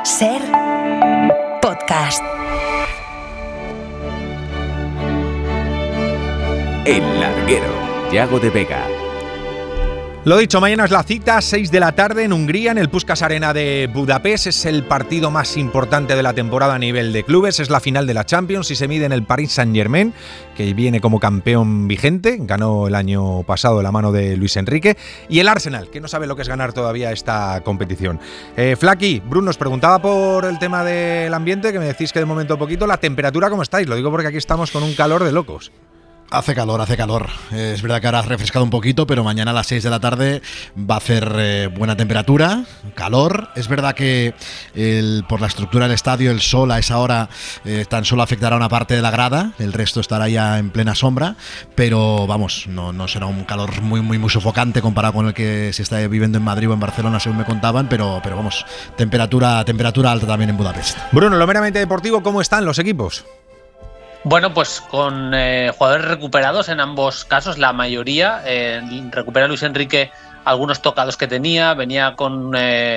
SER Podcast. El Larguero, Yago de Vega. Lo dicho, mañana es la cita, 6 de la tarde en Hungría, en el Puskás Arena de Budapest. Es el partido más importante de la temporada a nivel de clubes. Es la final de la Champions y se mide en el Paris Saint-Germain, que viene como campeón vigente. Ganó el año pasado de la mano de Luis Enrique. Y el Arsenal, que no sabe lo que es ganar todavía esta competición. Flaky, Bruno, os preguntaba por el tema del ambiente, que me decís que de momento poquito. ¿La temperatura cómo estáis? Lo digo porque aquí estamos con un calor de locos. Hace calor. Es verdad que ahora ha refrescado un poquito, pero mañana a las 6 de la tarde va a hacer buena temperatura, calor. Es verdad que por la estructura del estadio, el sol a esa hora tan solo afectará a una parte de la grada, el resto estará ya en plena sombra, pero vamos, no será un calor muy sofocante comparado con el que se está viviendo en Madrid o en Barcelona, según me contaban, pero vamos, temperatura alta también en Budapest. Bruno, lo meramente deportivo, ¿cómo están los equipos? Bueno, pues con jugadores recuperados en ambos casos, la mayoría. Recupera Luis Enrique algunos tocados que tenía, venía con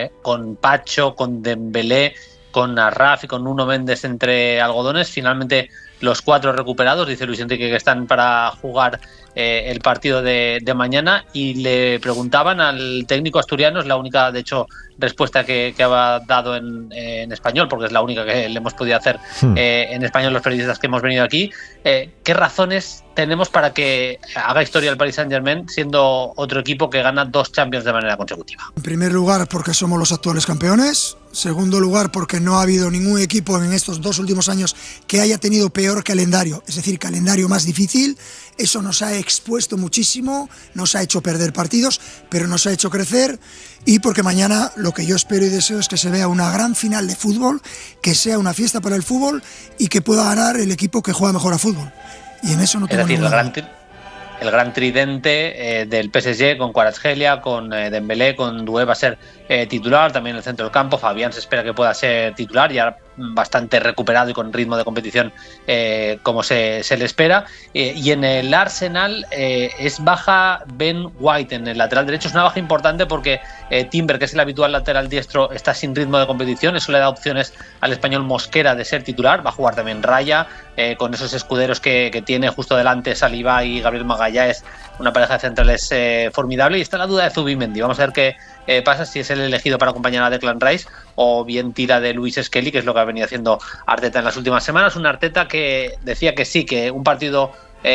Pacho, con Dembélé, con Arraf y con Nuno Méndez entre algodones. Finalmente los 4 recuperados, dice Luis Enrique que están para jugar el partido de mañana, y le preguntaban al técnico asturiano, es la única, de hecho, respuesta que ha dado en español, porque es la única que le hemos podido hacer en español los periodistas que hemos venido aquí. ¿Qué razones tenemos para que haga historia el Paris Saint-Germain siendo otro equipo que gana 2 Champions de manera consecutiva? En primer lugar, porque somos los actuales campeones. Segundo lugar, porque no ha habido ningún equipo en estos 2 últimos años que haya tenido peor calendario, es decir, calendario más difícil. Eso nos ha expuesto muchísimo, nos ha hecho perder partidos, pero nos ha hecho crecer. Y porque mañana lo que yo espero y deseo es que se vea una gran final de fútbol, que sea una fiesta para el fútbol y que pueda ganar el equipo que juega mejor a fútbol. Y en eso no tengo ninguna duda. El gran tridente del PSG con Kvaratskhelia, con Dembélé, con Doué va a ser titular, también en el centro del campo. Fabián se espera que pueda ser titular, ya bastante recuperado y con ritmo de competición como se le espera. Y en el Arsenal es baja Ben White en el lateral derecho. Es una baja importante porque Timber, que es el habitual lateral diestro, está sin ritmo de competición. Eso le da opciones al español Mosquera de ser titular. Va a jugar también Raya, con esos escuderos que tiene justo delante Saliba y Gabriel Magalhães, una pareja de centrales formidable. Y está la duda de Zubimendi. Vamos a ver qué pasa, si es el elegido para acompañar a Declan Rice o bien tira de Luis Skelly, que es lo que ha venido haciendo Arteta en las últimas semanas. Un Arteta que decía que sí, que un partido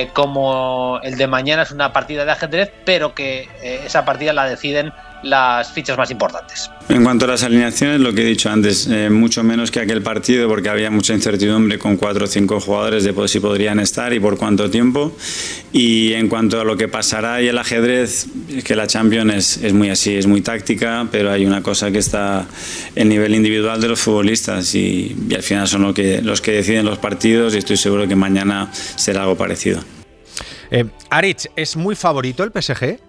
como el de mañana es una partida de ajedrez, pero que esa partida la deciden las fichas más importantes. En cuanto a las alineaciones, lo que he dicho antes, mucho menos que aquel partido, porque había mucha incertidumbre con 4 o 5 jugadores de si podrían estar y por cuánto tiempo. Y en cuanto a lo que pasará y el ajedrez, es que la Champions es muy así, es muy táctica, pero hay una cosa que está el nivel individual de los futbolistas y al final son los que deciden los partidos, y estoy seguro que mañana será algo parecido. Aritz, ¿es muy favorito el PSG?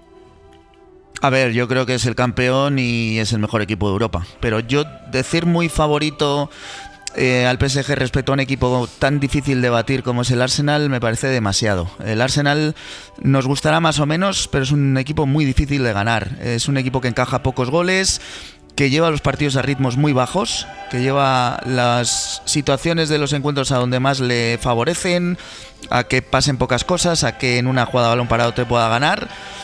A ver, yo creo que es el campeón y es el mejor equipo de Europa. Pero yo decir muy favorito al PSG respecto a un equipo tan difícil de batir como es el Arsenal me parece demasiado. El Arsenal nos gustará más o menos, pero es un equipo muy difícil de ganar. Es un equipo que encaja pocos goles, que lleva los partidos a ritmos muy bajos, que lleva las situaciones de los encuentros a donde más le favorecen, a que pasen pocas cosas, a que en una jugada de balón parado te pueda ganar.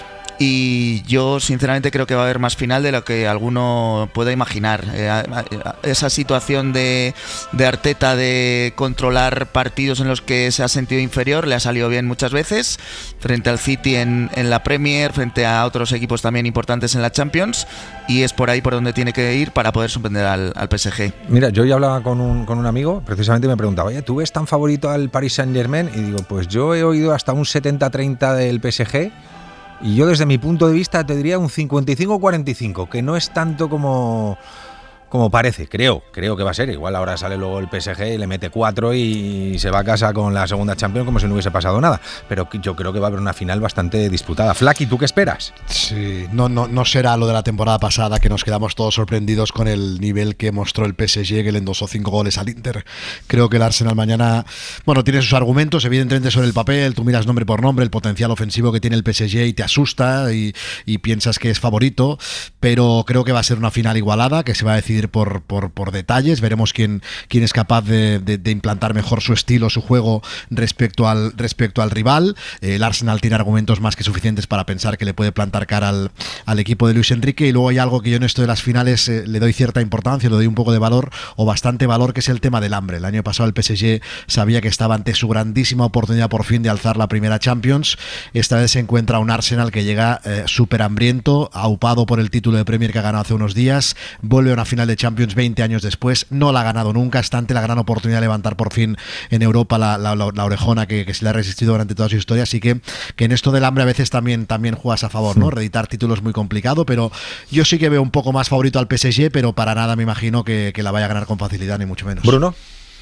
Y yo sinceramente creo que va a haber más final de lo que alguno pueda imaginar. Esa situación de Arteta de controlar partidos en los que se ha sentido inferior le ha salido bien muchas veces, frente al City en la Premier, frente a otros equipos también importantes en la Champions, y es por ahí por donde tiene que ir para poder sorprender al PSG. Mira, yo ya hablaba con un amigo, precisamente me preguntaba, oye, ¿tú ves tan favorito al Paris Saint-Germain? Y digo, pues yo he oído hasta un 70-30 del PSG. Y yo desde mi punto de vista te diría un 55-45, que no es tanto como parece, creo que va a ser. Igual ahora sale luego el PSG y le mete 4 y se va a casa con la segunda Champions como si no hubiese pasado nada. Pero yo creo que va a haber una final bastante disputada. Flaky, ¿tú qué esperas? Sí, no será lo de la temporada pasada, que nos quedamos todos sorprendidos con el nivel que mostró el PSG, que le endosó 5 goles al Inter. Creo que el Arsenal mañana, tiene sus argumentos, evidentemente sobre el papel. Tú miras nombre por nombre el potencial ofensivo que tiene el PSG y te asusta y piensas que es favorito, pero creo que va a ser una final igualada, que se va a decidir ir por detalles, veremos quién es capaz de implantar mejor su estilo, su juego respecto al rival. El Arsenal tiene argumentos más que suficientes para pensar que le puede plantar cara al equipo de Luis Enrique, y luego hay algo que yo en esto de las finales le doy cierta importancia, le doy un poco de valor, o bastante valor, que es el tema del hambre. El año pasado el PSG sabía que estaba ante su grandísima oportunidad por fin de alzar la primera Champions. Esta vez se encuentra un Arsenal que llega súper hambriento, aupado por el título de Premier que ha ganado hace unos días, vuelve a una final de Champions 20 años después, no la ha ganado nunca, está ante la gran oportunidad de levantar por fin en Europa la orejona que se le ha resistido durante toda su historia, así que en esto del hambre a veces también juegas a favor, ¿no? Reeditar títulos es muy complicado, pero yo sí que veo un poco más favorito al PSG, pero para nada me imagino que la vaya a ganar con facilidad, ni mucho menos. Bruno.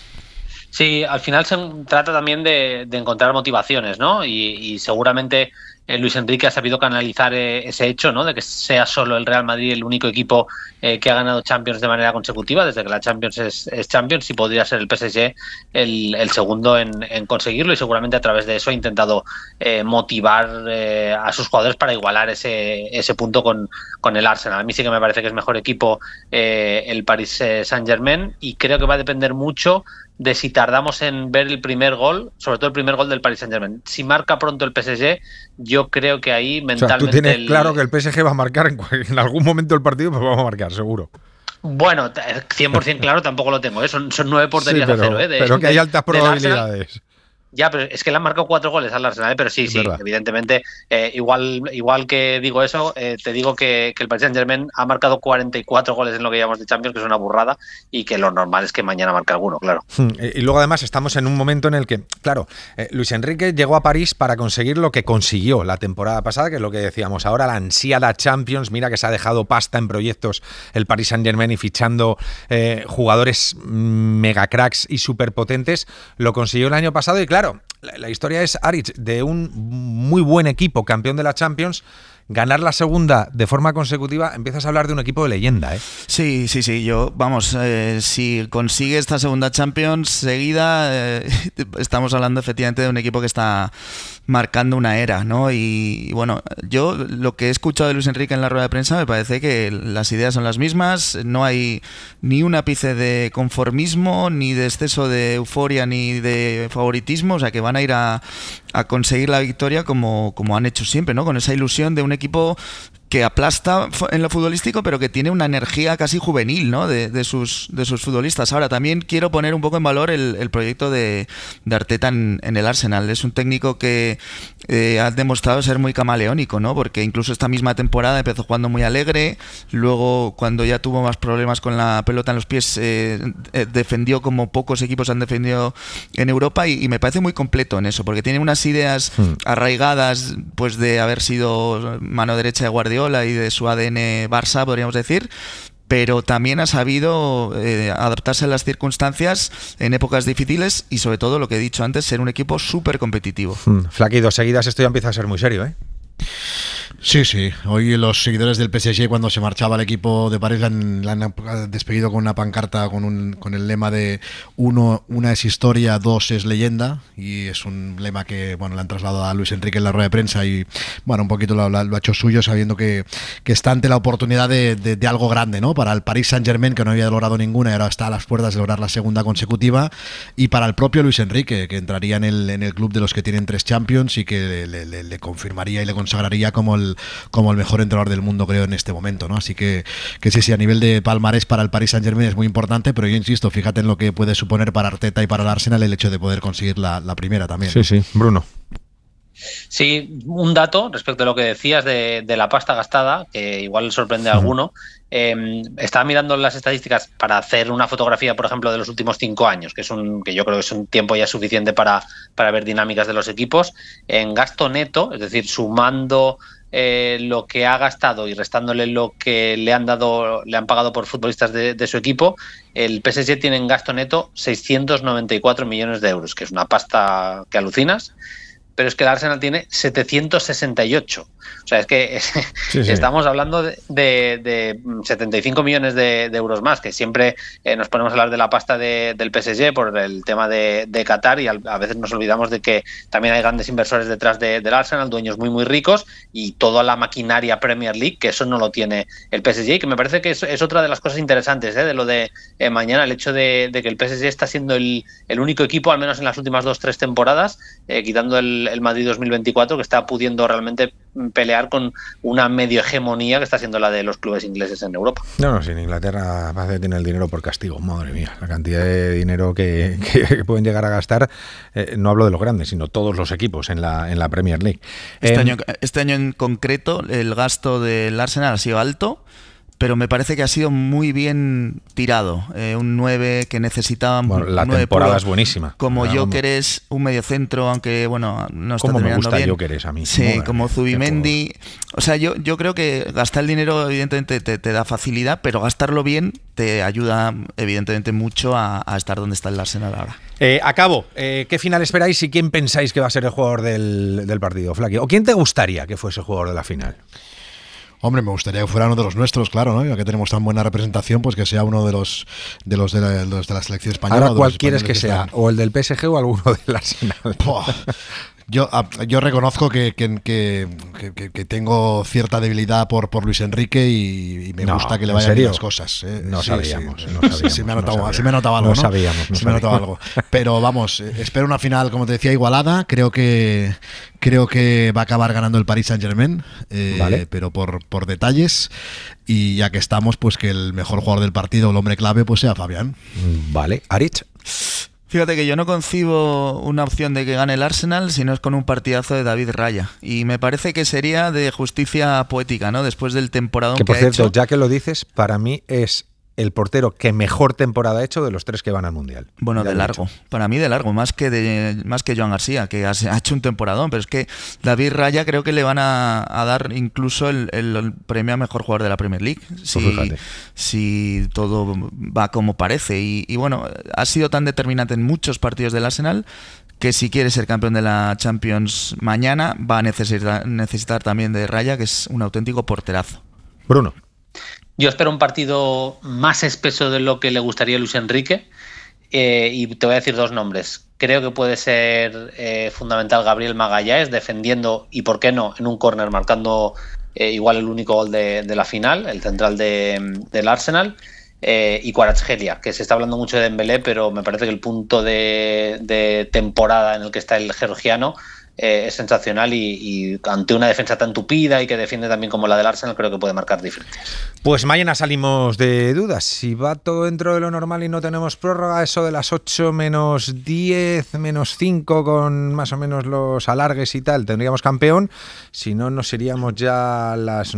Sí, al final se trata también de encontrar motivaciones, ¿no? Y seguramente Luis Enrique ha sabido canalizar ese hecho, ¿no? De que sea solo el Real Madrid el único equipo que ha ganado Champions de manera consecutiva, desde que la Champions es Champions, y podría ser el PSG el segundo en conseguirlo, y seguramente a través de eso ha intentado motivar a sus jugadores para igualar ese punto con el Arsenal. A mí sí que me parece que es mejor equipo el Paris Saint-Germain, y creo que va a depender mucho de si tardamos en ver el primer gol, sobre todo el primer gol del Paris Saint-Germain. Si marca pronto el PSG, yo creo que ahí mentalmente... O sea, tú tienes claro que el PSG va a marcar en algún momento del partido, pues vamos a marcar, seguro. Bueno, 100% claro tampoco lo tengo, ¿eh? Son 9 porterías a 0. Pero que hay altas probabilidades. Ya, pero es que le han marcado 4 goles al Arsenal, pero sí, evidentemente, igual que digo eso, te digo que el Paris Saint-Germain ha marcado 44 goles en lo que llamamos de Champions, que es una burrada, y que lo normal es que mañana marque alguno, claro. Y luego además estamos en un momento en el que, claro, Luis Enrique llegó a París para conseguir lo que consiguió la temporada pasada, que es lo que decíamos ahora, la ansiada Champions. Mira que se ha dejado pasta en proyectos el Paris Saint-Germain y fichando jugadores mega cracks y superpotentes. Lo consiguió el año pasado y claro, la historia es, Aritz, de un muy buen equipo, campeón de la Champions, ganar la segunda de forma consecutiva, empiezas a hablar de un equipo de leyenda, ¿eh? Sí, si consigue esta segunda Champions seguida, estamos hablando efectivamente de un equipo que está marcando una era, ¿no? Y bueno, yo lo que he escuchado de Luis Enrique en la rueda de prensa me parece que las ideas son las mismas, no hay ni un ápice de conformismo, ni de exceso de euforia, ni de favoritismo, o sea que van a ir a conseguir la victoria como han hecho siempre, ¿no? Con esa ilusión de un equipo que aplasta en lo futbolístico, pero que tiene una energía casi juvenil, ¿no? de sus futbolistas. Ahora, también quiero poner un poco en valor el proyecto de Arteta en el Arsenal. Es un técnico que ha demostrado ser muy camaleónico, ¿no? Porque incluso esta misma temporada empezó jugando muy alegre, luego cuando ya tuvo más problemas con la pelota en los pies, defendió como pocos equipos han defendido en Europa, y me parece muy completo en eso, porque tiene unas ideas arraigadas, pues de haber sido mano derecha de Guardiola y de su ADN Barça, podríamos decir, pero también ha sabido adaptarse a las circunstancias en épocas difíciles y, sobre todo, lo que he dicho antes, ser un equipo súper competitivo. Flaqui, 2 seguidas, esto ya empieza a ser muy serio, ¿eh? Sí. Hoy los seguidores del PSG, cuando se marchaba el equipo de París, le han despedido con una pancarta con el lema de 1 es historia, 2 es leyenda, y es un lema que le han trasladado a Luis Enrique en la rueda de prensa, y un poquito lo ha hecho suyo, sabiendo que está ante la oportunidad de algo grande, ¿no? Para el Paris Saint-Germain, que no había logrado ninguna y ahora está a las puertas de lograr la segunda consecutiva, y para el propio Luis Enrique, que entraría en el club de los que tienen 3 Champions y que le confirmaría y le consagraría como el mejor entrenador del mundo, creo, en este momento, ¿no? Así que sí, a nivel de palmarés para el Paris Saint-Germain es muy importante, pero yo insisto, fíjate en lo que puede suponer para Arteta y para el Arsenal el hecho de poder conseguir la primera también, ¿no? Sí, Bruno. Sí, un dato respecto a lo que decías de la pasta gastada, que igual sorprende a alguno. Estaba mirando las estadísticas para hacer una fotografía, por ejemplo, de los últimos 5 años, que yo creo que es un tiempo ya suficiente para ver dinámicas de los equipos. En gasto neto, es decir, sumando lo que ha gastado y restándole lo que le han pagado por futbolistas de su equipo, el PSG tiene en gasto neto 694 millones de euros, que es una pasta que alucinas. pero es que el Arsenal tiene 768. O sea, es que estamos hablando de 75 millones de euros más, que siempre nos ponemos a hablar de la pasta del PSG por el tema de Qatar, y a veces nos olvidamos de que también hay grandes inversores detrás del Arsenal, dueños muy muy ricos, y toda la maquinaria Premier League, que eso no lo tiene el PSG, que me parece que es otra de las cosas interesantes de lo de mañana, el hecho de que el PSG está siendo el único equipo, al menos en las últimas 2-3 temporadas, quitando el Madrid 2024, que está pudiendo realmente pelear con una medio hegemonía que está siendo la de los clubes ingleses en Europa. No, si en Inglaterra parece que tiene el dinero por castigo, madre mía, la cantidad de dinero que pueden llegar a gastar, no hablo de los grandes, sino todos los equipos en la Premier League. Este año en concreto el gasto del Arsenal ha sido alto, pero me parece que ha sido muy bien tirado. Un 9 que necesitaba... Bueno, la temporada es buenísima. Como Gyökeres, un mediocentro, aunque bueno, no está terminando bien. ¿Cómo me gusta Gyökeres a mí? Sí, como Zubimendi. O sea, yo creo que gastar el dinero evidentemente te da facilidad, pero gastarlo bien te ayuda evidentemente mucho a estar donde está el Arsenal ahora. Acabo. ¿Qué final esperáis y quién pensáis que va a ser el jugador del partido, Flaqui? ¿O quién te gustaría que fuese el jugador de la final? Hombre, me gustaría que fuera uno de los nuestros, claro, ¿no? Ya que tenemos tan buena representación, pues que sea uno de los de la selección española. Ahora, ¿cuál quieres que sea? ¿O el del PSG o alguno del Arsenal? Yo reconozco que tengo cierta debilidad por Luis Enrique y me gusta que le vayan bien las cosas. No sabíamos. Se me ha notado algo, ¿no? Se me ha notado algo. Pero vamos, espero una final, como te decía, igualada. Creo que va a acabar ganando el Paris Saint-Germain, vale, pero por detalles. Y ya que estamos, pues que el mejor jugador del partido, el hombre clave, pues sea Fabián. Vale, Aritz. Fíjate que yo no concibo una opción de que gane el Arsenal si no es con un partidazo de David Raya. Y me parece que sería de justicia poética, ¿no? Después del temporadón que ha hecho. Que por cierto, ya que lo dices, para mí es el portero que mejor temporada ha hecho de los 3 que van al Mundial. Bueno, de largo. Para mí de largo, más que Joan García, que ha hecho un temporadón. Pero es que David Raya creo que le van a dar incluso el premio a mejor jugador de la Premier League. Si todo va como parece. Y bueno, ha sido tan determinante en muchos partidos del Arsenal que si quiere ser campeón de la Champions mañana va a necesitar también de Raya, que es un auténtico porterazo. Bruno. Yo espero un partido más espeso de lo que le gustaría a Luis Enrique, y te voy a decir 2 nombres. Creo que puede ser fundamental Gabriel Magalhães defendiendo y, por qué no, en un córner marcando igual el único gol de la final, el central del Arsenal, y Kvaratskhelia, que se está hablando mucho de Dembélé, pero me parece que el punto de temporada en el que está el georgiano es sensacional, y ante una defensa tan tupida y que defiende también como la del Arsenal, creo que puede marcar diferencias. Pues mañana salimos de dudas. Si va todo dentro de lo normal y no tenemos prórroga, eso de las 8 menos 10, menos 5 con más o menos los alargues y tal, tendríamos campeón. Si no, nos iríamos ya a las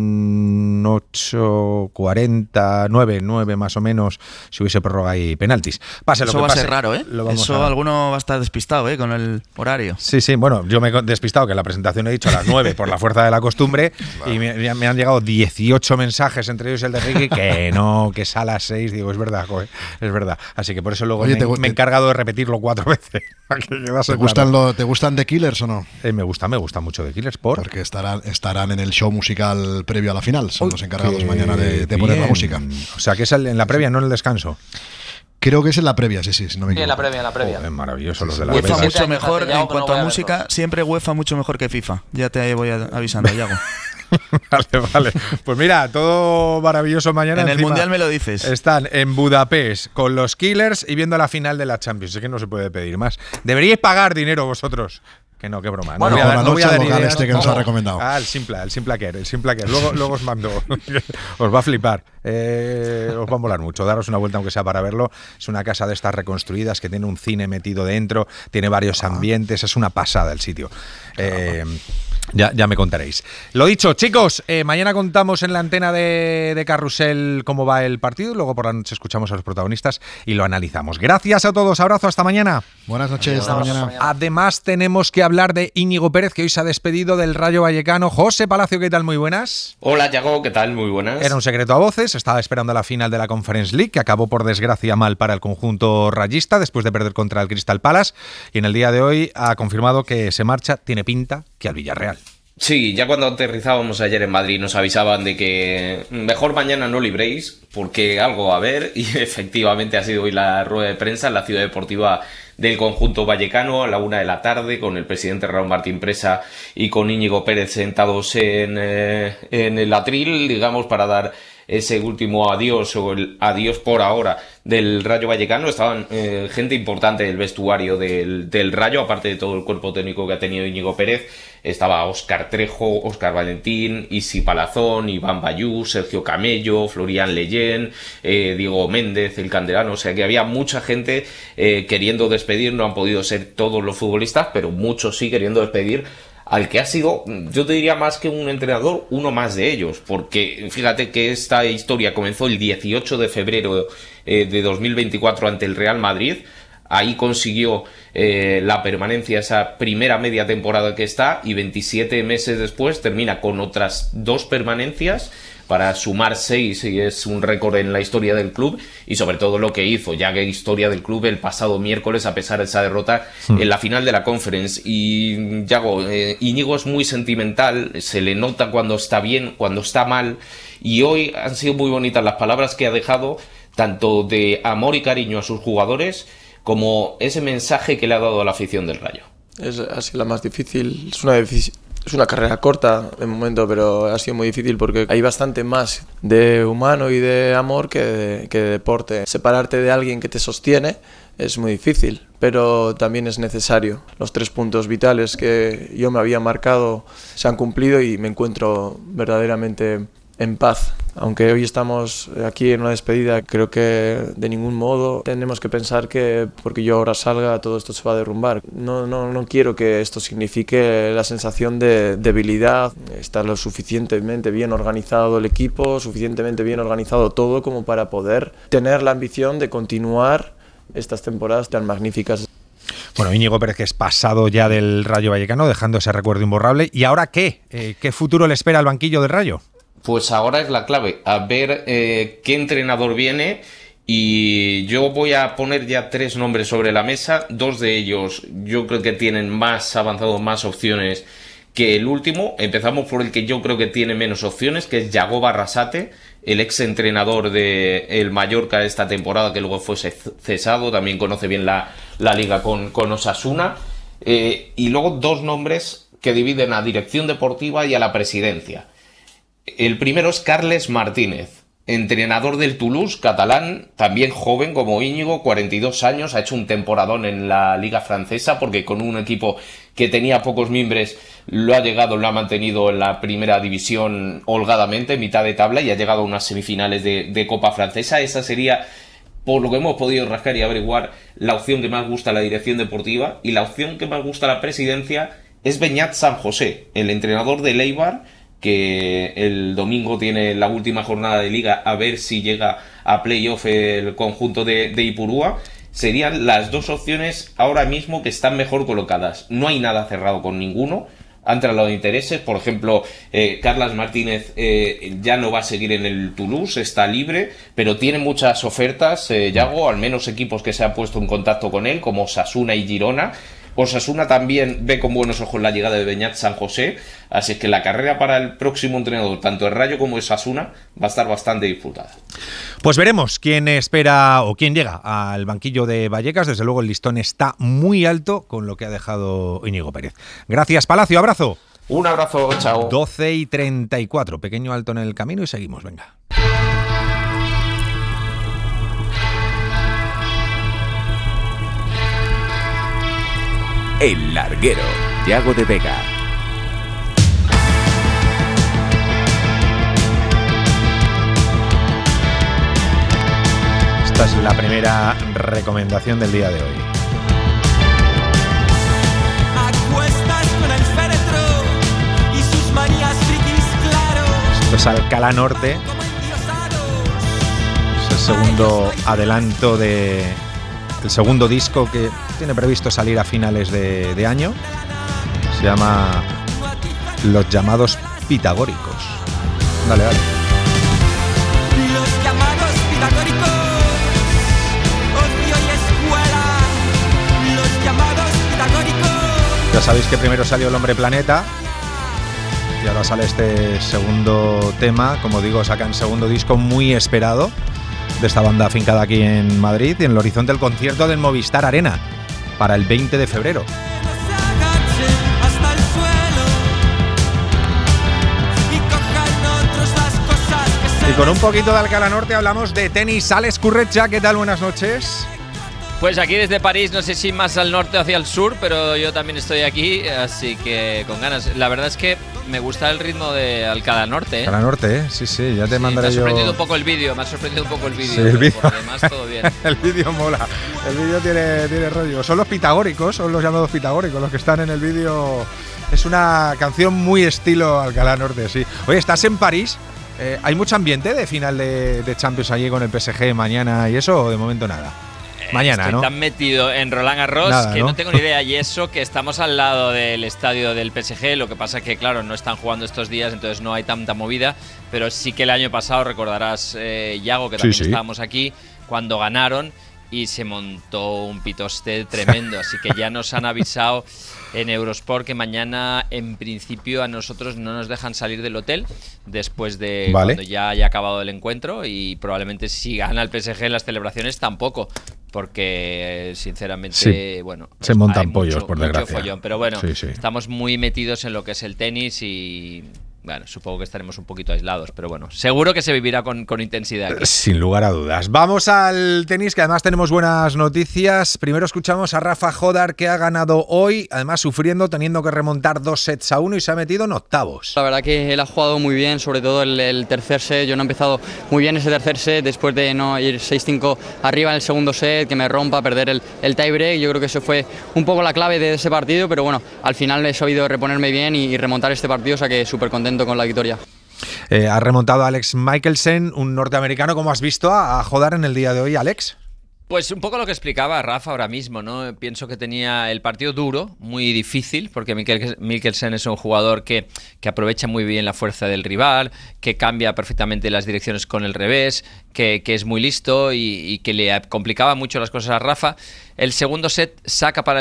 8:40, 9 más o menos, si hubiese prórroga y penaltis. Pase lo eso que va pase, a ser raro, ¿eh? Eso alguno va a estar despistado, con el horario. Sí, bueno, yo me he despistado, que en la presentación he dicho a las 9 por la fuerza de la costumbre, y me han llegado 18 mensajes, entre ellos el de Ricky, que no, que es a las 6. Digo, es verdad, joder, es verdad. Así que por eso luego me he encargado de repetirlo 4 veces. ¿Te gustan The Killers o no? Me gusta mucho The Killers. Porque estarán en el show musical previo a la final. Son los encargados mañana de poner la música. O sea, que es en la previa, no en el descanso. Creo que es en la previa, sí, no me equivoco. En la previa. Es maravilloso los de la UEFA previa. mucho mejor, en cuanto a música, siempre UEFA mucho mejor que FIFA. Ya te voy avisando, Yago. Vale. Pues mira, todo maravilloso mañana. En el Mundial me lo dices. Están en Budapest con los Killers y viendo la final de la Champions. Es que no se puede pedir más. Deberíais pagar dinero vosotros. Que no, qué broma. Bueno, no voy a dar ideas, que nos ha recomendado. El Simplaquer. Luego os mando. Os va a flipar. Os va a molar mucho. Daros una vuelta aunque sea para verlo. Es una casa de estas reconstruidas que tiene un cine metido dentro, tiene varios ambientes. Es una pasada el sitio. Ya me contaréis. Lo dicho, chicos, mañana contamos en la antena de Carrusel cómo va el partido, luego por la noche escuchamos a los protagonistas y lo analizamos. Gracias a todos, abrazo, hasta mañana. Buenas noches, hasta mañana. Además tenemos que hablar de Íñigo Pérez, que hoy se ha despedido del Rayo Vallecano. José Palacio, ¿qué tal? Muy buenas. Hola, Yago, ¿qué tal? Muy buenas. Era un secreto a voces, estaba esperando la final de la Conference League, que acabó por desgracia mal para el conjunto rayista después de perder contra el Crystal Palace, y en el día de hoy ha confirmado que se marcha, tiene pinta que al Villarreal. Sí, ya cuando aterrizábamos ayer en Madrid nos avisaban de que mejor mañana no libréis, porque algo va a haber, y efectivamente ha sido hoy la rueda de prensa en la ciudad deportiva del conjunto vallecano a la 1:00 p.m, con el presidente Raúl Martín Presa y con Íñigo Pérez sentados en el atril, digamos, para dar ese último adiós, o el adiós por ahora del Rayo Vallecano. Estaban gente importante del vestuario del Rayo, aparte de todo el cuerpo técnico que ha tenido Íñigo Pérez. Estaba Óscar Trejo, Óscar Valentín, Isi Palazón, Iván Bayú, Sergio Camello, Florian Leyen, Diego Méndez, el Candelano. O sea que había mucha gente queriendo despedir. No han podido ser todos los futbolistas, pero muchos sí queriendo despedir al que ha sido, yo te diría, más que un entrenador, uno más de ellos, porque fíjate que esta historia comenzó el 18 de febrero de 2024 ante el Real Madrid. Ahí consiguió la permanencia, esa primera media temporada que está, y 27 meses después termina con otras 2 permanencias para sumar 6, y es un récord en la historia del club, y sobre todo lo que hizo, ya que historia del club el pasado miércoles, a pesar de esa derrota en la final de la Conference. Y Yago, Íñigo es muy sentimental, se le nota cuando está bien, cuando está mal, y hoy han sido muy bonitas las palabras que ha dejado, tanto de amor y cariño a sus jugadores, como ese mensaje que le ha dado a la afición del Rayo. Ha sido la más difícil, es una carrera corta de momento, pero ha sido muy difícil porque hay bastante más de humano y de amor que de deporte. Separarte de alguien que te sostiene es muy difícil, pero también es necesario. Los 3 puntos vitales que yo me había marcado se han cumplido y me encuentro verdaderamente en paz. Aunque hoy estamos aquí en una despedida, creo que de ningún modo tenemos que pensar que porque yo ahora salga todo esto se va a derrumbar. No quiero que esto signifique la sensación de debilidad. Está lo suficientemente bien organizado el equipo, suficientemente bien organizado todo como para poder tener la ambición de continuar estas temporadas tan magníficas. Bueno, Íñigo Pérez, que es pasado ya del Rayo Vallecano, dejando ese recuerdo imborrable. ¿Y ahora qué? ¿Qué futuro le espera al banquillo del Rayo? Pues ahora es la clave, a ver qué entrenador viene, y yo voy a poner ya 3 nombres sobre la mesa. 2 de ellos yo creo que tienen más avanzado, más opciones que el último. Empezamos por el que yo creo que tiene menos opciones, que es Yagoba Arrasate, el ex entrenador del Mallorca esta temporada, que luego fue cesado, también conoce bien la liga con Osasuna. Y luego 2 nombres que dividen a dirección deportiva y a la presidencia. El primero es Carles Martínez, entrenador del Toulouse, catalán, también joven como Íñigo, 42 años, ha hecho un temporadón en la liga francesa, porque con un equipo que tenía pocos mimbres lo ha mantenido en la primera división holgadamente, mitad de tabla, y ha llegado a unas semifinales de Copa Francesa. Esa sería, por lo que hemos podido rascar y averiguar, la opción que más gusta a la dirección deportiva, y la opción que más gusta a la presidencia es Beñat San José, el entrenador de Eibar, que el domingo tiene la última jornada de liga, a ver si llega a playoff el conjunto de Ipurúa. Serían las 2 opciones ahora mismo que están mejor colocadas. No hay nada cerrado con ninguno. Han trasladado intereses, por ejemplo, Carles Martínez ya no va a seguir en el Toulouse, está libre, pero tiene muchas ofertas, Yago, al menos equipos que se han puesto en contacto con él, como Osasuna y Girona. Osasuna también ve con buenos ojos la llegada de Beñat San José, así que la carrera para el próximo entrenador, tanto el Rayo como Osasuna, va a estar bastante disputada. Pues veremos quién espera o quién llega al banquillo de Vallecas. Desde luego el listón está muy alto con lo que ha dejado Íñigo Pérez. Gracias, Palacio, abrazo. Un abrazo, chao. 12:34, pequeño alto en el camino y seguimos, venga. El Larguero, Yago de Vega. Esta es la primera recomendación del día de hoy. Acuestas con el féretro Esto es Alcalá Norte. Es el segundo adelanto del segundo disco que tiene previsto salir a finales de año. Se llama Los llamados pitagóricos. Dale. Los llamados pitagóricos, ocio y escuela. Los llamados pitagóricos. Ya sabéis que primero salió El Hombre Planeta y ahora sale este segundo tema. Como digo, sacan segundo disco muy esperado de esta banda afincada aquí en Madrid y en el horizonte el concierto del Movistar Arena para el 20 de febrero. Y con un poquito de Alcalá Norte hablamos de tenis. Alex Currecha, ¿qué tal? Buenas noches. Pues aquí desde París, no sé si más al norte o hacia el sur, pero yo también estoy aquí, así que con ganas. La verdad es que me gusta el ritmo de Alcalá Norte. Alcalá Norte, sí, ya te mandaré yo. Me ha sorprendido un poco el vídeo, Sí, el vídeo. Además, todo bien. El vídeo mola, el vídeo tiene rollo. Son los pitagóricos, son los llamados pitagóricos los que están en el vídeo. Es una canción muy estilo Alcalá Norte, sí. Oye, ¿estás en París? ¿Hay mucho ambiente de final de Champions allí con el PSG mañana y eso o de momento nada? Mañana, Estoy ¿no? tan metido en Roland Garros Nada, que ¿no? no tengo ni idea. Y eso que estamos al lado del estadio del PSG, lo que pasa que, claro, no están jugando estos días, entonces no hay tanta movida. Pero sí que el año pasado, recordarás, Yago, que también estábamos aquí, cuando ganaron y se montó un pitoste tremendo. Así que ya nos han avisado en Eurosport que mañana, en principio, a nosotros no nos dejan salir del hotel después de cuando ya haya acabado el encuentro, y probablemente si gana el PSG en las celebraciones tampoco, porque sinceramente, bueno, se montan pollos, por desgracia. Mucho follón, pero bueno, Sí. estamos muy metidos en lo que es el tenis y bueno, supongo que estaremos un poquito aislados, pero bueno, seguro que se vivirá con intensidad aquí. Sin lugar a dudas. Vamos al tenis, que además tenemos buenas noticias. Primero escuchamos a Rafa Jodar, que ha ganado hoy, además sufriendo, teniendo que remontar 2-1 y se ha metido en octavos. La verdad que él ha jugado muy bien, sobre todo el tercer set. Yo no he empezado muy bien ese tercer set, después de no ir 6-5 arriba en el segundo set, que me rompa, perder el tiebreak. Yo creo que eso fue un poco la clave de ese partido, pero bueno, al final he sabido reponerme bien y remontar este partido, o sea que súper contento con la victoria. Ha remontado a Alex Michelsen, un norteamericano. ¿Cómo has visto a Jodar en el día de hoy, Alex? Pues un poco lo que explicaba Rafa ahora mismo, ¿no? Pienso que tenía el partido duro, muy difícil, porque Michelsen es un jugador que aprovecha muy bien la fuerza del rival, que cambia perfectamente las direcciones con el revés, que es muy listo y que le complicaba mucho las cosas a Rafa. El segundo set saca para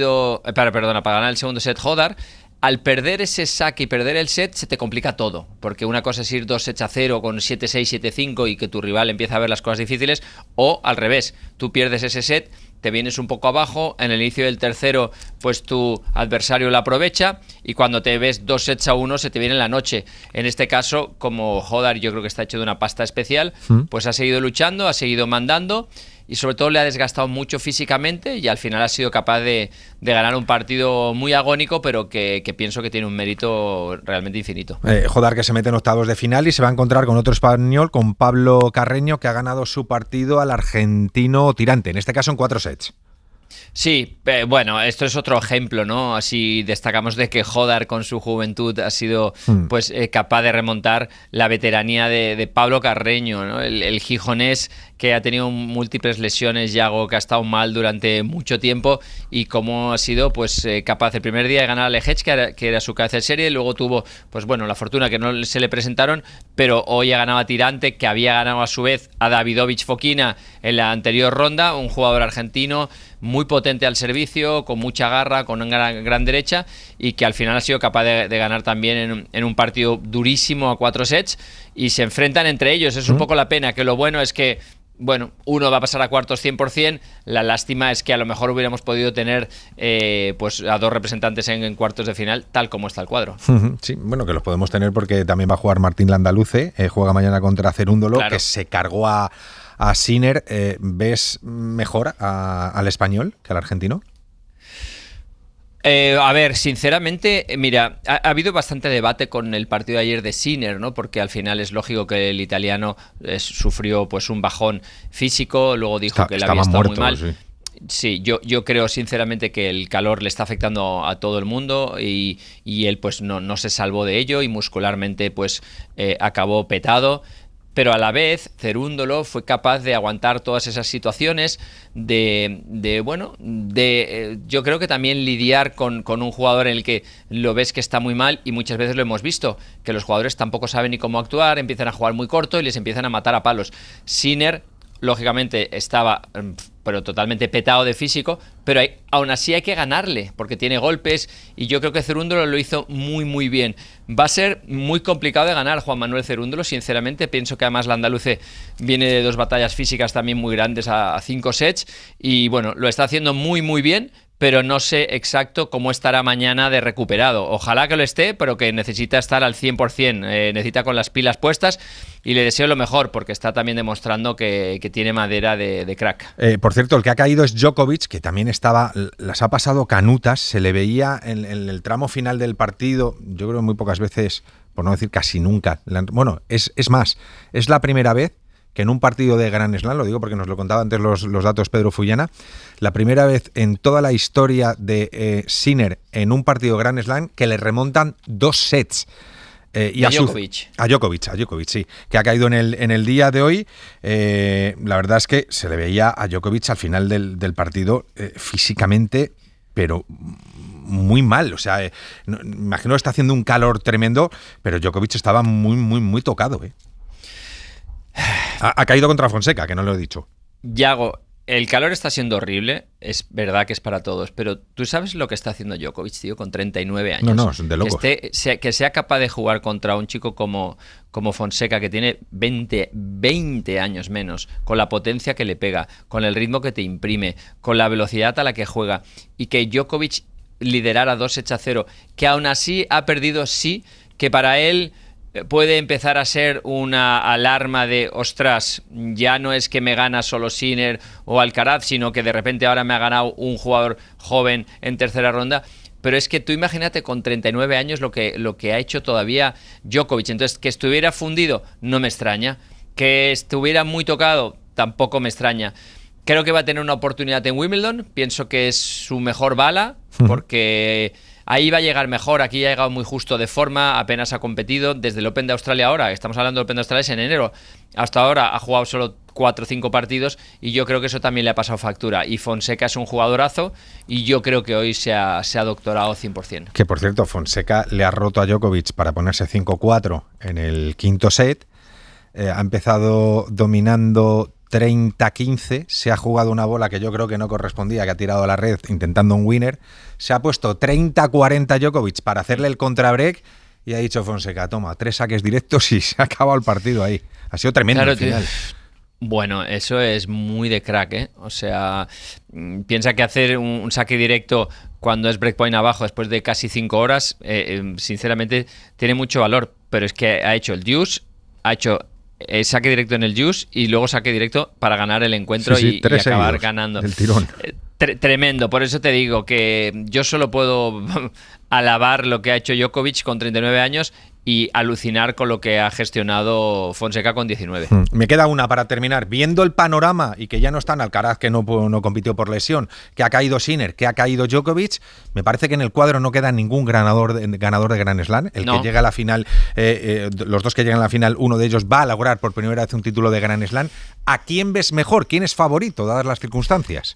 ganar el segundo set Jodar. Al perder ese saque y perder el set, se te complica todo, porque una cosa es ir 2-0 con 7-6, 7-5 y que tu rival empieza a ver las cosas difíciles, o al revés, tú pierdes ese set, te vienes un poco abajo, en el inicio del tercero pues tu adversario lo aprovecha y cuando te ves 2-1 se te viene la noche. En este caso, como Jodar yo creo que está hecho de una pasta especial, pues ha seguido luchando, ha seguido mandando y sobre todo le ha desgastado mucho físicamente y al final ha sido capaz de ganar un partido muy agónico, pero que pienso que tiene un mérito realmente infinito. Jodar, que se mete en octavos de final y se va a encontrar con otro español, con Pablo Carreño, que ha ganado su partido al argentino tirante, en este caso en 4 sets. Sí, bueno, esto es otro ejemplo, ¿no? Así destacamos de que Jodar con su juventud ha sido pues capaz de remontar la veteranía de Pablo Carreño, ¿no? El gijonés que ha tenido múltiples lesiones, Yago, que ha estado mal durante mucho tiempo y cómo ha sido pues capaz el primer día de ganar a Lehech, que era su cabeza de serie, luego tuvo pues bueno la fortuna que no se le presentaron, pero hoy ha ganado a Tirante, que había ganado a su vez a Davidovich Fokina en la anterior ronda, un jugador argentino muy potente al servicio, con mucha garra, con una gran derecha y que al final ha sido capaz de ganar también en un partido durísimo a 4 sets y se enfrentan entre ellos. Es un poco la pena, que lo bueno es que bueno, uno va a pasar a cuartos 100%, la lástima es que a lo mejor hubiéramos podido tener pues a 2 representantes en cuartos de final, tal como está el cuadro. Sí, bueno, que los podemos tener porque también va a jugar Martín Landaluce, juega mañana contra Cerúndolo, claro, que se cargó a Sinner. ¿Ves mejor al español que al argentino? A ver, sinceramente, mira, ha habido bastante debate con el partido de ayer de Sinner, ¿no? Porque al final es lógico que el italiano sufrió pues un bajón físico, luego dijo que le había estado muerto, muy mal. Sí. Sí, yo creo sinceramente que el calor le está afectando a todo el mundo y él pues no se salvó de ello y muscularmente pues acabó petado. Pero a la vez Cerúndolo fue capaz de aguantar todas esas situaciones, yo creo que también lidiar con un jugador en el que lo ves que está muy mal, y muchas veces lo hemos visto, que los jugadores tampoco saben ni cómo actuar, empiezan a jugar muy corto y les empiezan a matar a palos. Sinner, lógicamente, estaba pero totalmente petado de físico, pero aún así hay que ganarle, porque tiene golpes, y yo creo que Cerúndolo lo hizo muy muy bien. Va a ser muy complicado de ganar Juan Manuel Cerúndolo, sinceramente. Pienso que además la andaluce viene de 2 batallas físicas también muy grandes a 5 sets, y bueno, lo está haciendo muy muy bien, pero no sé exacto cómo estará mañana de recuperado. Ojalá que lo esté, pero que necesita estar al 100%, necesita con las pilas puestas, y le deseo lo mejor, porque está también demostrando que tiene madera de crack. Por cierto, el que ha caído es Djokovic, que también las ha pasado canutas, se le veía en el tramo final del partido, yo creo muy pocas veces, por no decir casi nunca. Bueno, es más, es la primera vez que en un partido de Grand Slam, lo digo porque nos lo contaba antes los datos Pedro Fullana, la primera vez en toda la historia de Sinner en un partido de Grand Slam que le remontan 2 sets. Y a Djokovic. A Djokovic, sí, que ha caído en el día de hoy. La verdad es que se le veía a Djokovic al final del partido físicamente, pero muy mal. O sea, me imagino que está haciendo un calor tremendo, pero Djokovic estaba muy, muy, muy tocado. Ha caído contra Fonseca, que no lo he dicho. Yago, el calor está siendo horrible, es verdad que es para todos, pero ¿tú sabes lo que está haciendo Djokovic, tío, con 39 años? No, es de locos. Que sea capaz de jugar contra un chico como Fonseca, que tiene 20 años menos, con la potencia que le pega, con el ritmo que te imprime, con la velocidad a la que juega, y que Djokovic liderara 2-0, que aún así ha perdido, sí, que para él puede empezar a ser una alarma de, ostras, ya no es que me gana solo Sinner o Alcaraz, sino que de repente ahora me ha ganado un jugador joven en tercera ronda. Pero es que tú imagínate con 39 años lo que ha hecho todavía Djokovic. Entonces, que estuviera fundido no me extraña, que estuviera muy tocado tampoco me extraña. Creo que va a tener una oportunidad en Wimbledon, pienso que es su mejor bala, porque ahí va a llegar mejor. Aquí ha llegado muy justo de forma, apenas ha competido desde el Open de Australia. Ahora estamos hablando del Open de Australia, es en enero, hasta ahora ha jugado solo 4 o 5 partidos, y yo creo que eso también le ha pasado factura. Y Fonseca es un jugadorazo, y yo creo que hoy se ha doctorado 100%. Que por cierto, Fonseca le ha roto a Djokovic para ponerse 5-4 en el quinto set. Ha empezado dominando 30-15, se ha jugado una bola que yo creo que no correspondía, que ha tirado a la red intentando un winner, se ha puesto 30-40 Djokovic para hacerle el contrabreak, y ha dicho Fonseca, toma, 3 saques directos, y se ha acabado el partido ahí. Ha sido tremendo el final. Bueno, eso es muy de crack, ¿eh? O sea, piensa que hacer un saque directo cuando es breakpoint abajo después de casi 5 horas, sinceramente tiene mucho valor, pero es que ha hecho el deuce, ha hecho saque directo en el juice y luego saque directo para ganar el encuentro, y acabar ganando. El tirón. Tremendo, por eso te digo que yo solo puedo alabar lo que ha hecho Djokovic con 39 años y alucinar con lo que ha gestionado Fonseca con 19. Me queda una para terminar. Viendo el panorama, y que ya no está en Alcaraz, que no compitió por lesión, que ha caído Sinner, que ha caído Djokovic, me parece que en el cuadro no queda ningún ganador de Grand Slam. Que llega a la final, los dos que llegan a la final, uno de ellos va a lograr por primera vez un título de Grand Slam. ¿A quién ves mejor? ¿Quién es favorito, dadas las circunstancias?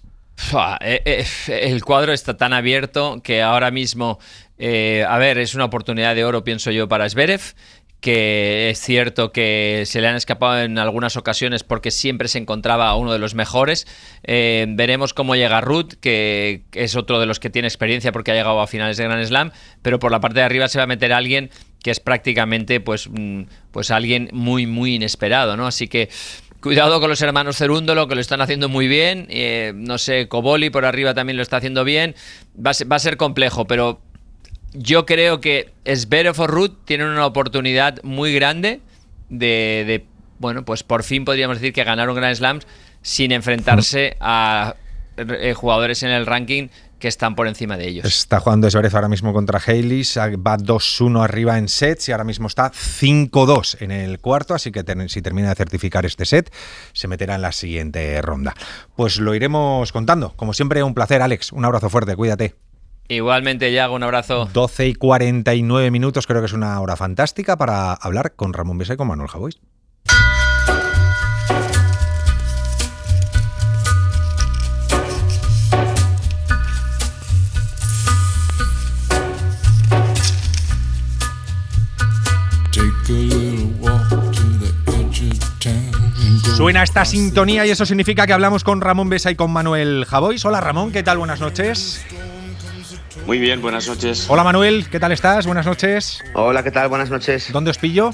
El cuadro está tan abierto que ahora mismo, es una oportunidad de oro, pienso yo, para Zverev, que es cierto que se le han escapado en algunas ocasiones porque siempre se encontraba a uno de los mejores. Veremos cómo llega Ruud, que es otro de los que tiene experiencia porque ha llegado a finales de Grand Slam, pero por la parte de arriba se va a meter alguien que es prácticamente pues alguien muy, muy inesperado, ¿no? Así que cuidado con los hermanos Cerúndolo, que lo están haciendo muy bien. No sé, Cobolli por arriba también lo está haciendo bien. Va a ser complejo, pero yo creo que Zverev o Ruud tienen una oportunidad muy grande de pues por fin podríamos decir que ganaron Grand Slams sin enfrentarse a jugadores en el ranking que están por encima de ellos. Está jugando Zverev ahora mismo contra Hayles, va 2-1 arriba en sets y ahora mismo está 5-2 en el cuarto, así que si termina de certificar este set, se meterá en la siguiente ronda. Pues lo iremos contando. Como siempre, un placer, Alex. Un abrazo fuerte, cuídate. Igualmente, Yago, un abrazo. 12 y 49 minutos, creo que es una hora fantástica para hablar con Ramón Besa y con Manuel Javois. Suena esta sintonía y eso significa que hablamos con Ramón Besa y con Manuel Javois. Hola Ramón, ¿qué tal? Buenas noches. Muy bien, buenas noches. Hola Manuel, ¿qué tal estás? Buenas noches. Hola, ¿qué tal? Buenas noches. ¿Dónde os pillo?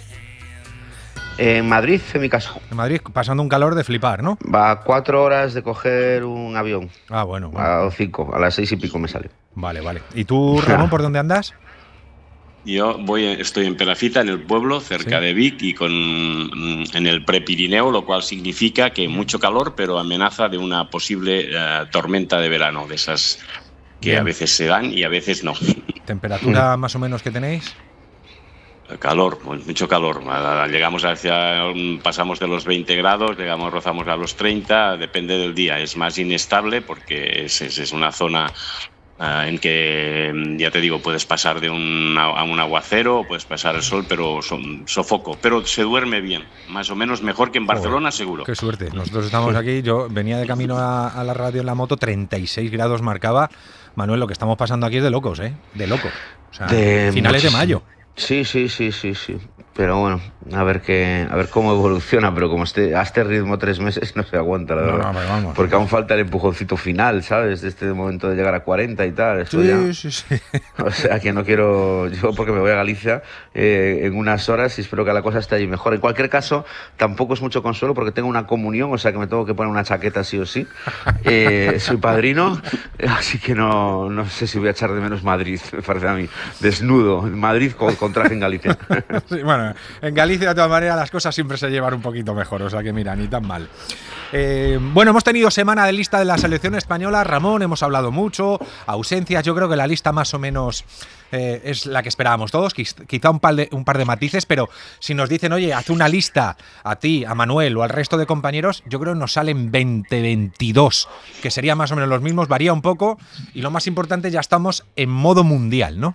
En Madrid, en mi caso. En Madrid, pasando un calor de flipar, ¿no? Va 4 horas de coger un avión. Ah, bueno. A 5, a las 6 y pico me sale. Vale. ¿Y tú, Ramón, por dónde andas? Yo estoy en Perafita, en el pueblo, cerca de Vic, y en el Prepirineo, lo cual significa que mucho calor, pero amenaza de una posible tormenta de verano, de esas que a veces se dan y a veces no. ¿Temperatura más o menos que tenéis? Calor, mucho calor. Pasamos de los 20 grados, rozamos a los 30, depende del día. Es más inestable porque es una zona en que, ya te digo, puedes pasar a un aguacero, puedes pasar el sol, pero sofoco. Pero se duerme bien, más o menos mejor que en Barcelona, seguro. Qué suerte. Nosotros estamos aquí, yo venía de camino a la radio en la moto, 36 grados marcaba. Manuel, lo que estamos pasando aquí es de locos, ¿eh? De locos. O sea, finales de mayo. Sí. Pero bueno, a ver cómo evoluciona, pero como a este ritmo 3 meses no se aguanta, la verdad. No, vamos. Porque aún falta el empujoncito final, ¿sabes? De este momento de llegar a 40 y tal. Esto sí. O sea, que no quiero... Yo porque me voy a Galicia en unas horas y espero que la cosa esté allí mejor. En cualquier caso, tampoco es mucho consuelo porque tengo una comunión, o sea que me tengo que poner una chaqueta sí o sí. Soy padrino, así que no sé si voy a echar de menos Madrid, me parece a mí. Desnudo, Madrid con traje en Galicia. Sí, bueno, en Galicia de todas maneras las cosas siempre se llevan un poquito mejor, o sea que mira, ni tan mal. Bueno, hemos tenido semana de lista de la selección española, Ramón, hemos hablado mucho, ausencias, yo creo que la lista más o menos es la que esperábamos todos, quizá un par de matices, pero si nos dicen, oye, haz una lista a ti, a Manuel o al resto de compañeros, yo creo que nos salen 22, que serían más o menos los mismos, varía un poco, y lo más importante, ya estamos en modo mundial, ¿no?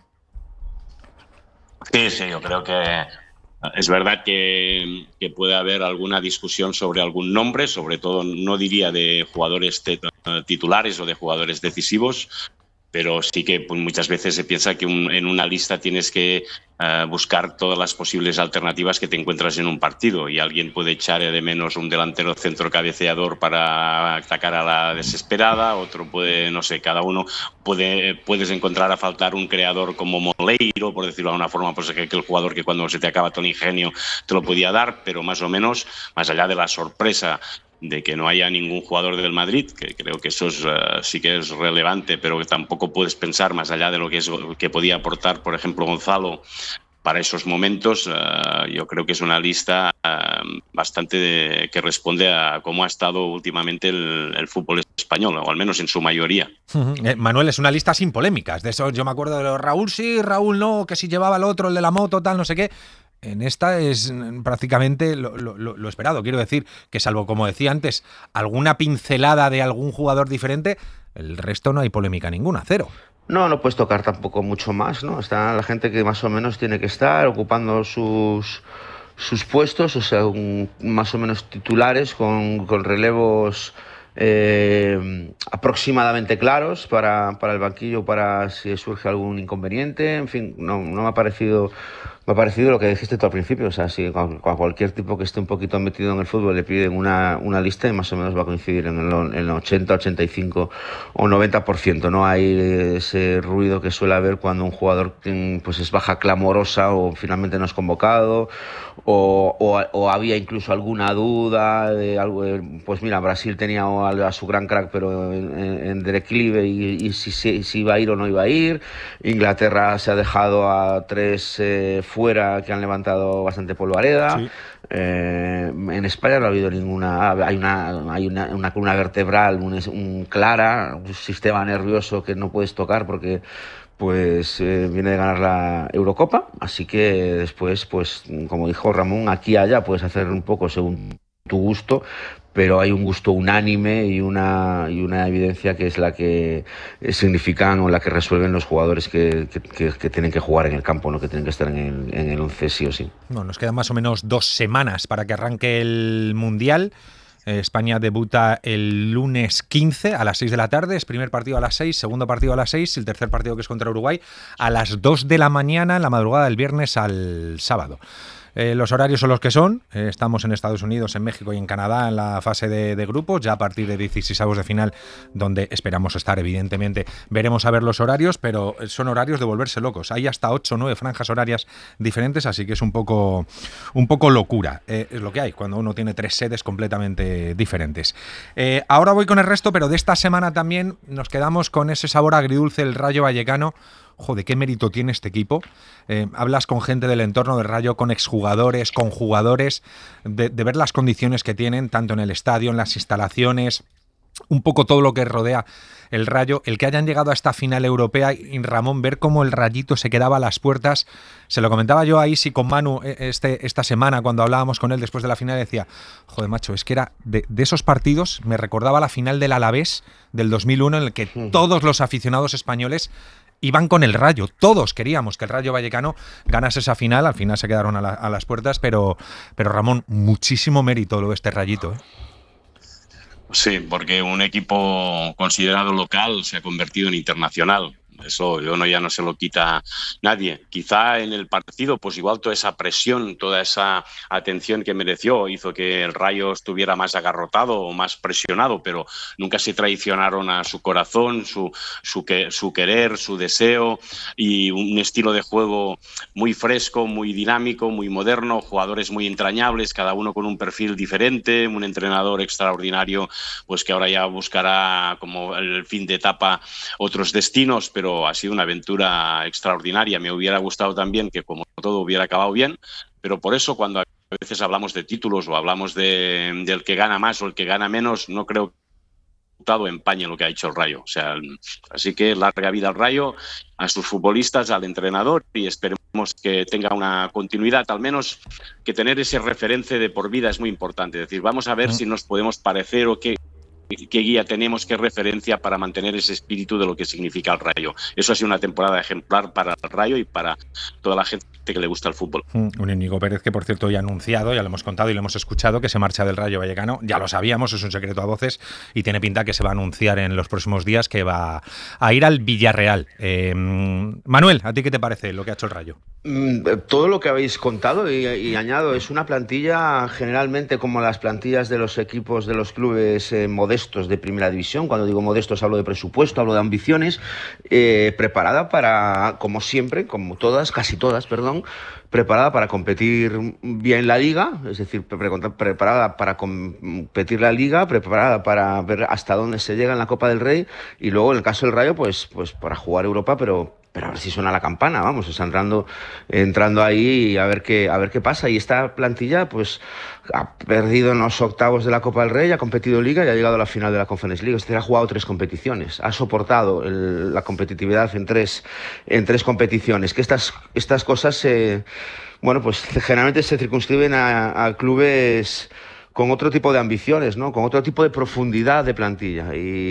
Sí, yo creo que es verdad que puede haber alguna discusión sobre algún nombre, sobre todo no diría de jugadores titulares o de jugadores decisivos, pero sí que pues, muchas veces se piensa que en una lista tienes que buscar todas las posibles alternativas que te encuentras en un partido, y alguien puede echar de menos un delantero centro cabeceador para atacar a la desesperada, otro puede, no sé, cada uno puedes encontrar a faltar un creador como Moleiro, por decirlo de alguna forma, pues que el jugador que cuando se te acaba todo el ingenio te lo podía dar, pero más o menos, más allá de la sorpresa de que no haya ningún jugador del Madrid, que creo que eso sí que es relevante, pero que tampoco puedes pensar más allá de lo que podía aportar, por ejemplo, Gonzalo para esos momentos. Yo creo que es una lista bastante que responde a cómo ha estado últimamente el fútbol español, o al menos en su mayoría. Manuel, es una lista sin polémicas. De eso yo me acuerdo de los Raúl sí, Raúl no, que si llevaba el otro, el de la moto, tal, no sé qué. En esta es prácticamente lo esperado. Quiero decir que salvo, como decía antes, alguna pincelada de algún jugador diferente, el resto no hay polémica ninguna, cero. No puedes tocar tampoco mucho más, ¿no? Está la gente que más o menos tiene que estar ocupando sus puestos, o sea, más o menos titulares con relevos aproximadamente claros para el banquillo, para si surge algún inconveniente. En fin, no me ha parecido lo que dijiste tú al principio. O sea, si a cualquier tipo que esté un poquito metido en el fútbol le piden una lista y más o menos va a coincidir en el 80, 85 o 90%. No hay ese ruido que suele haber cuando un jugador pues es baja clamorosa o finalmente no es convocado, o había incluso alguna duda de algo. Pues mira, Brasil tenía tenido a su gran crack, pero en declive, y si iba a ir o no iba a ir. Inglaterra se ha dejado a 3 fuera que han levantado bastante polvareda. Sí. En España no ha habido ninguna. Hay una columna vertebral clara, un sistema nervioso que no puedes tocar porque viene de ganar la Eurocopa, así que después, pues como dijo Ramón, aquí y allá puedes hacer un poco según tu gusto, pero hay un gusto unánime y una evidencia que es la que significan o la que resuelven los jugadores que tienen que jugar en el campo, no que tienen que estar en el 11 sí o sí. Bueno, nos quedan más o menos 2 semanas para que arranque el Mundial. España debuta el lunes 15 a las 6 de la tarde, es primer partido a las 6, segundo partido a las 6, el tercer partido, que es contra Uruguay, a las 2 de la mañana, en la madrugada del viernes al sábado. Los horarios son los que son. Estamos en Estados Unidos, en México y en Canadá en la fase de grupos, ya a partir de 16avos de final, donde esperamos estar, evidentemente. Veremos a ver los horarios, pero son horarios de volverse locos. Hay hasta 8 o 9 franjas horarias diferentes, así que es un poco locura. Es lo que hay cuando uno tiene 3 sedes completamente diferentes. Ahora voy con el resto, pero de esta semana también nos quedamos con ese sabor agridulce del Rayo Vallecano. Joder, qué mérito tiene este equipo. Hablas con gente del entorno del Rayo, con exjugadores, con jugadores, de ver las condiciones que tienen, tanto en el estadio, en las instalaciones, un poco todo lo que rodea el Rayo. El que hayan llegado a esta final europea, y Ramón, ver cómo el Rayito se quedaba a las puertas. Se lo comentaba yo a Isi con Manu esta semana cuando hablábamos con él después de la final, decía, joder macho, es que era de esos partidos, me recordaba la final del Alavés del 2001, en el que todos los aficionados españoles iban con el Rayo. Todos queríamos que el Rayo Vallecano ganase esa final. Al final se quedaron a las puertas, pero Ramón, muchísimo mérito lo de este Rayito, ¿eh? Sí, porque un equipo considerado local se ha convertido en internacional. Eso ya no se lo quita nadie. Quizá en el partido, pues igual toda esa presión, toda esa atención que mereció hizo que el Rayo estuviera más agarrotado o más presionado, pero nunca se traicionaron a su corazón, su querer, su deseo, y un estilo de juego muy fresco, muy dinámico, muy moderno, jugadores muy entrañables, cada uno con un perfil diferente, un entrenador extraordinario, pues que ahora ya buscará como el fin de etapa otros destinos, pero ha sido una aventura extraordinaria. Me hubiera gustado también que, como todo, hubiera acabado bien, pero por eso cuando a veces hablamos de títulos o hablamos del que gana más o el que gana menos, no creo que empañe lo que ha hecho el Rayo. O sea, así que larga vida al Rayo, a sus futbolistas, al entrenador, y esperemos que tenga una continuidad, al menos que tener ese referente de por vida es muy importante. Es decir, vamos a ver si nos podemos parecer o qué guía tenemos, qué referencia para mantener ese espíritu de lo que significa el Rayo. Eso ha sido una temporada ejemplar para el Rayo y para toda la gente que le gusta el fútbol. Un Íñigo Pérez que, por cierto, ya ha anunciado, ya lo hemos contado y lo hemos escuchado, que se marcha del Rayo Vallecano. Ya lo sabíamos, es un secreto a voces, y tiene pinta que se va a anunciar en los próximos días que va a ir al Villarreal. Manuel, ¿a ti qué te parece lo que ha hecho el Rayo? Todo lo que habéis contado, y añado, es una plantilla generalmente como las plantillas de los equipos de los clubes modestos de primera división. Cuando digo modestos hablo de presupuesto, hablo de ambiciones, preparada para, como siempre, como todas, casi todas, perdón, preparada para competir bien la Liga, es decir, preparada para competir la Liga, preparada para ver hasta dónde se llega en la Copa del Rey, y luego en el caso del Rayo, pues para jugar Europa, pero a ver si suena la campana, vamos, o sea, entrando ahí y a ver qué pasa. Y esta plantilla, pues, ha perdido en los octavos de la Copa del Rey, ha competido Liga y ha llegado a la final de la Conference League. Ha jugado 3 competiciones, ha soportado la competitividad en tres competiciones. Que estas cosas, pues generalmente se circunscriben a clubes con otro tipo de ambiciones, ¿no? Con otro tipo de profundidad de plantilla,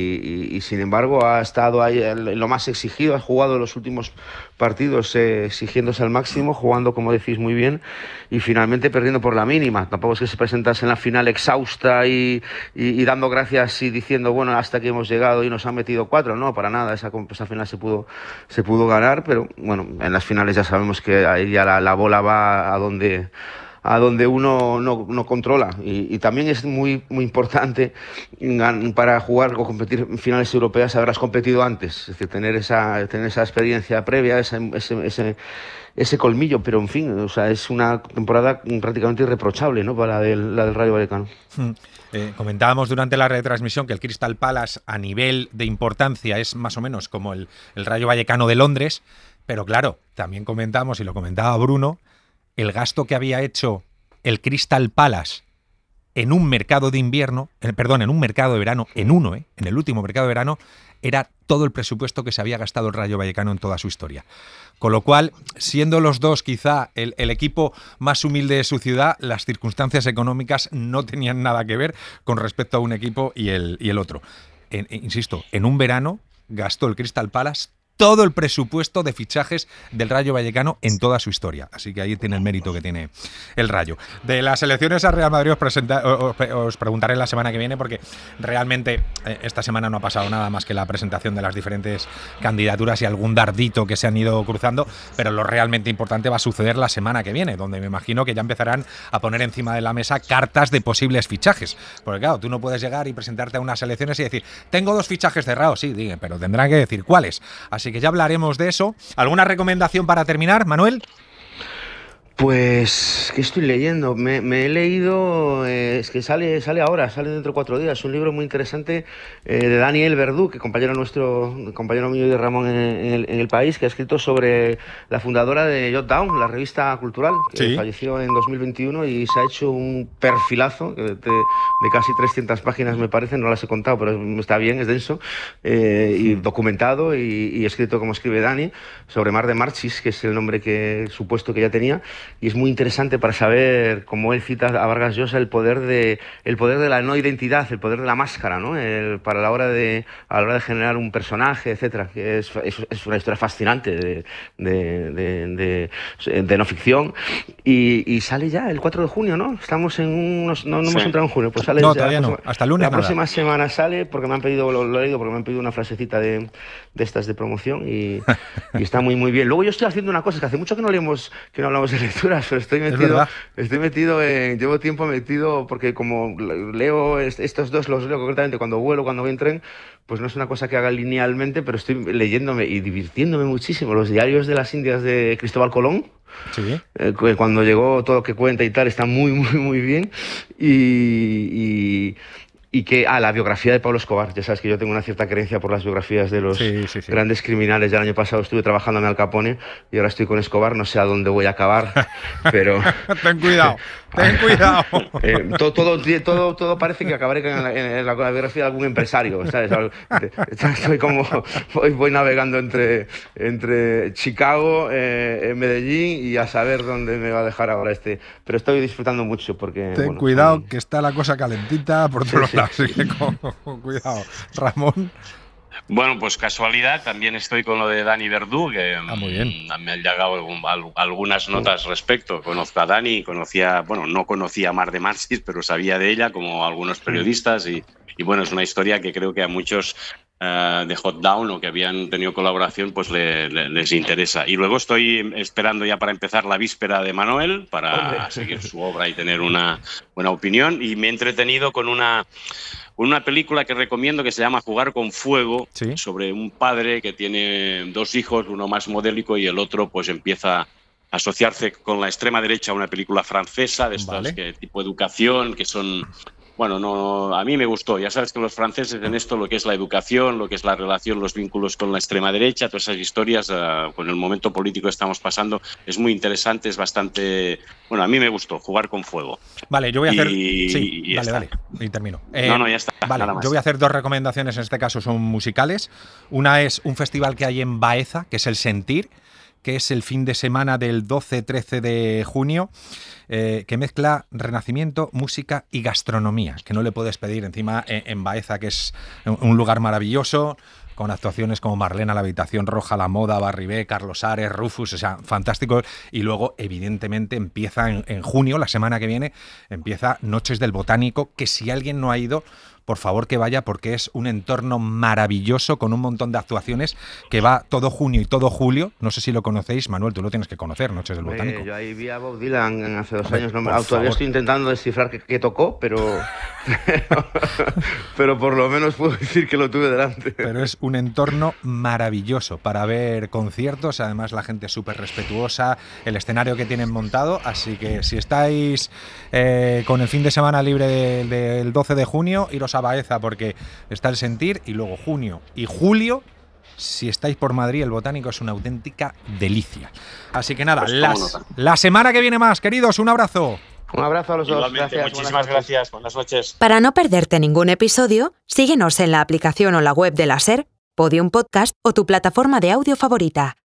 y sin embargo ha estado ahí en lo más exigido, ha jugado los últimos partidos exigiéndose al máximo, jugando, como decís, muy bien, y finalmente perdiendo por la mínima. Tampoco es que se presentase en la final exhausta y dando gracias y diciendo, bueno, hasta aquí hemos llegado y nos han metido 4, no, para nada. Esa final se pudo ganar, pero bueno, en las finales ya sabemos que ahí ya la bola va a donde a donde uno no controla. Y también es muy importante para jugar o competir en finales europeas haberlas competido antes, es decir, tener esa experiencia previa, ese colmillo, pero en fin, o sea, es una temporada prácticamente irreprochable, ¿no?, para la del Rayo Vallecano. Comentábamos durante la retransmisión que el Crystal Palace a nivel de importancia es más o menos como el Rayo Vallecano de Londres, pero claro, también comentamos, y lo comentaba Bruno, el gasto que había hecho el Crystal Palace en un mercado de invierno, en un mercado de verano, en el último mercado de verano, era todo el presupuesto que se había gastado el Rayo Vallecano en toda su historia. Con lo cual, siendo los dos quizá el equipo más humilde de su ciudad, las circunstancias económicas no tenían nada que ver con respecto a un equipo y el otro. Insisto, en un verano gastó el Crystal Palace todo el presupuesto de fichajes del Rayo Vallecano en toda su historia. Así que ahí tiene el mérito que tiene el Rayo. De las elecciones a Real Madrid os preguntaré la semana que viene, porque realmente esta semana no ha pasado nada más que la presentación de las diferentes candidaturas y algún dardito que se han ido cruzando, pero lo realmente importante va a suceder la semana que viene, donde me imagino que ya empezarán a poner encima de la mesa cartas de posibles fichajes. Porque claro, tú no puedes llegar y presentarte a unas elecciones y decir, tengo 2 fichajes cerrados, sí, pero tendrán que decir cuáles. Así que ya hablaremos de eso. ¿Alguna recomendación para terminar, Manuel? Pues, ¿qué estoy leyendo? Me he leído, es que sale ahora, sale dentro de 4 días, un libro muy interesante de Daniel Verdú, que compañero mío y de Ramón en el País, que ha escrito sobre la fundadora de Jot Down, la revista cultural, que falleció en 2021 y se ha hecho un perfilazo de casi 300 páginas, me parece, no las he contado, pero está bien, es denso, y documentado y escrito como escribe Dani, sobre Mar de Marchis, que es el nombre supuesto que ya tenía. Y es muy interesante para saber, como él cita a Vargas Llosa, el poder de la no identidad, el poder de la máscara, ¿no? A la hora de generar un personaje, etcétera. Que es una historia fascinante de no ficción. Y sale ya el 4 de junio, ¿no? Estamos en unos... No hemos entrado en junio, pues sale... No, todavía no. Hasta el lunes. La próxima semana sale, porque me han pedido, lo he leído, porque me han pedido una frasecita de estas de promoción y está muy, muy bien. Luego yo estoy haciendo una cosa, que hace mucho que no hablamos de lecturas, pero llevo tiempo metido, porque como leo estos dos, los leo concretamente cuando vuelo, cuando voy en tren, pues no es una cosa que haga linealmente, pero estoy leyéndome y divirtiéndome muchísimo. Los diarios de las Indias de Cristóbal Colón, sí. Cuando llegó, todo lo que cuenta y tal, está muy, muy, muy bien. Y que la biografía de Pablo Escobar, ya sabes que yo tengo una cierta creencia por las biografías de los grandes criminales. Ya el año pasado estuve trabajando en Al Capone y ahora estoy con Escobar, no sé a dónde voy a acabar, pero... Ten cuidado. Todo parece que acabaré en la biografía de algún empresario, ¿sabes? Estoy como... Voy navegando entre Chicago, Medellín y a saber dónde me va a dejar ahora pero estoy disfrutando mucho porque... Ten cuidado, que está la cosa calentita por todos lados. Así que cuidado. Ramón. Bueno, pues casualidad, también estoy con lo de Dani Verdú, que me han llegado algunas notas respecto. Conozco a Dani, no conocía a Mar de Marchis, pero sabía de ella, como algunos periodistas, y bueno, es una historia que creo que a muchos de Jot Down o que habían tenido colaboración pues les interesa. Y luego estoy esperando ya para empezar la víspera de Manuel, para seguir su obra y tener una buena opinión, y me he entretenido con una película que recomiendo que se llama Jugar con Fuego, sobre un padre que tiene 2 hijos, uno más modélico y el otro pues empieza a asociarse con la extrema derecha, una película francesa de estas tipo educación, que son... Bueno, no, a mí me gustó. Ya sabes que los franceses en esto, lo que es la educación, lo que es la relación, los vínculos con la extrema derecha, todas esas historias, con el momento político que estamos pasando, es muy interesante, es bastante... Bueno, a mí me gustó, Jugar con Fuego. Vale, yo voy a hacer... Vale, y termino. No, ya está. Vale, nada más. Yo voy a hacer 2 recomendaciones, en este caso son musicales. Una es un festival que hay en Baeza, que es El Sentir, que es el fin de semana del 12-13 de junio, que mezcla renacimiento, música y gastronomía, que no le puedes pedir encima en Baeza, que es un lugar maravilloso, con actuaciones como Marlena, La Habitación Roja, La Moda, Barribé, Carlos Ares, Rufus, o sea, fantástico. Y luego, evidentemente, empieza en junio, la semana que viene, empieza Noches del Botánico, que si alguien no ha ido, por favor que vaya, porque es un entorno maravilloso con un montón de actuaciones que va todo junio y todo julio. No sé si lo conocéis, Manuel, tú lo tienes que conocer, Noches del Botánico. Yo ahí vi a Bob Dylan hace 2 años, todavía favor. Estoy intentando descifrar qué tocó, pero por lo menos puedo decir que lo tuve delante. Pero es un entorno maravilloso para ver conciertos, además la gente es súper respetuosa, el escenario que tienen montado, así que si estáis con el fin de semana libre del 12 de junio, iros a Baeza porque está el Sentir, y luego junio y julio, si estáis por Madrid, el Botánico es una auténtica delicia. Así que nada, pues la semana que viene más, queridos, un abrazo. Un abrazo a los dos. Igualmente, muchísimas gracias. Buenas noches. Para no perderte ningún episodio, síguenos en la aplicación o la web de la SER, Podium Podcast o tu plataforma de audio favorita.